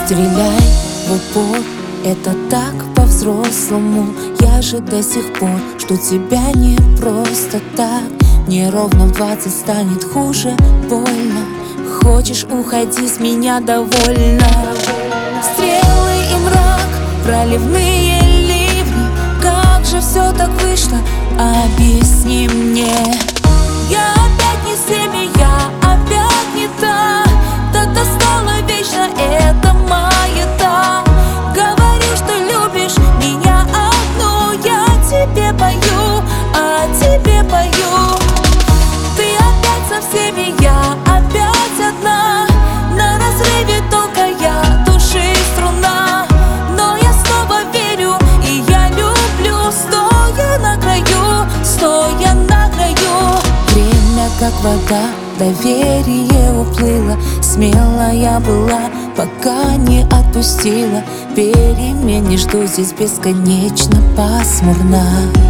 Стреляй в упор, это так по-взрослому. Я же до сих пор жду тебя не просто так. Мне ровно в 20 станет хуже, больно. Хочешь, уходи, с меня довольно. Стрелы и мрак, проливные ливни. Как же все так вышло, объясни мне. Я опять не с теми, я опять не та. Так стало вечно, это маята. Говоришь, что любишь меня одну. Я тебе пою, а тебе пою. Ты опять со всеми, я опять одна. На разрыве тонкая души струна. Но я снова верю, и я люблю. Стоя на краю, стоя на краю. Время как вода, доверие уплыло. Смелая была, пока не отпустила. Перемен не жду, здесь бесконечно пасмурно.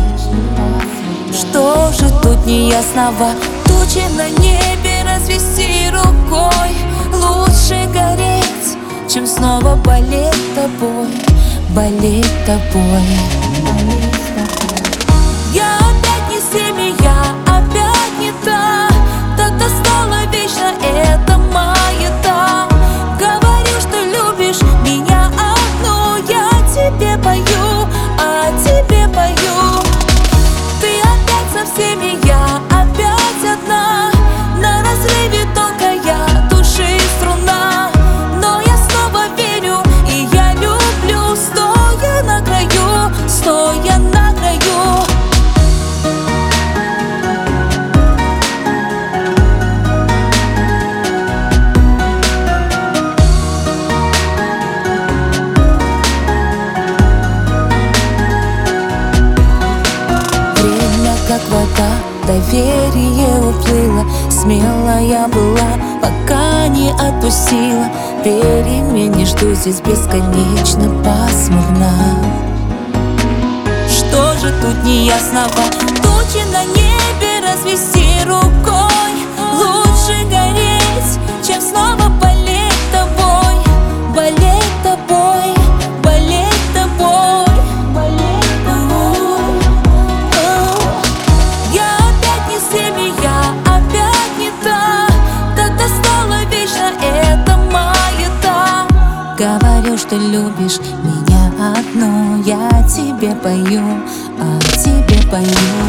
Что же тут неясного? Тучи на небе развести рукой. Лучше гореть, чем снова болеть тобой, болеть тобой. Я опять не с теми, я опять не та. Так стало вечно, это маята. Говорю, что любишь меня одну. Я тебе пою, а тебе пою. Ты опять со всеми, я опять одна. На разрыве тонкая души струна. Но я снова верю, и я люблю. Стоя на краю, стоя на краю. Как вода, доверие уплыло. Смелая была, пока не отпустила. Перемен не жду, здесь бесконечно пасмурно. Что же тут неясного? Тучи на небе развести рукой. Лучше гореть, чем снова болеть тобой, болеть тобой, болеть тобой. Говорю, что любишь меня одну. Я тебе пою, а тебе пою.